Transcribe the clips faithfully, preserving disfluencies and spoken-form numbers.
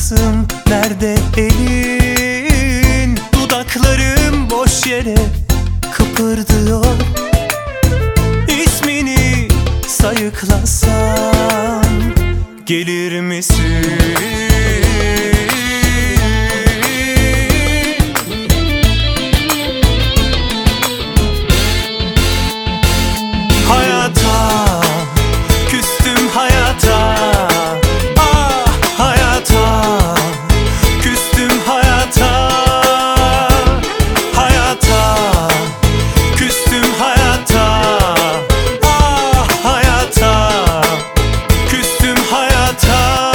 yapayalnızım, nerede elin? Dudaklarım boş yere kıpırdıyor. İsmini sayıklasam gelir misin? Hayata küstüm, hayata, ah hayata küstüm, hayata, hayata küstüm, hayata, ah hayata küstüm, hayata.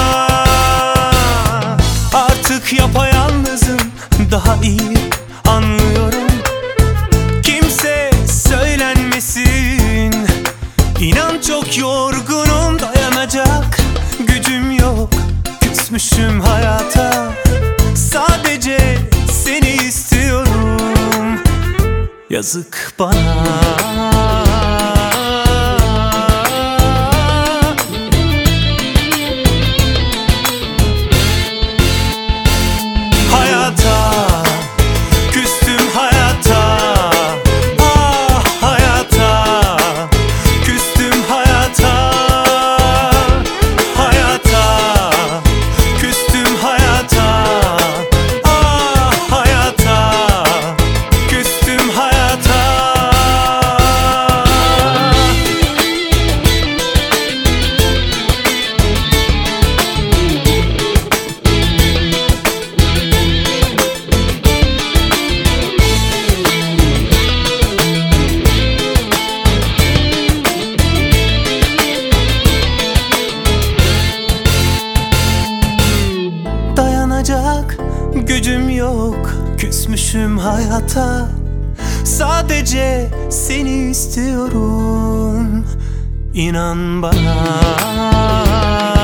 Artık yapayalnızım, daha iyi anlıyorum. Kimse söylenmesin, İnan çok yorgunum, dayanacak gücüm yok. Küsmüşüm hayata, sadece seni istiyorum. Yazık bana. Hayata küstüm, hayata, ah hayata küstüm, hayata, hayata küstüm, hayata, ah hayata küstüm, hayata. Dayanacak gücüm yok, küsmüşüm hayata, sadece seni istiyorum. İnan bana.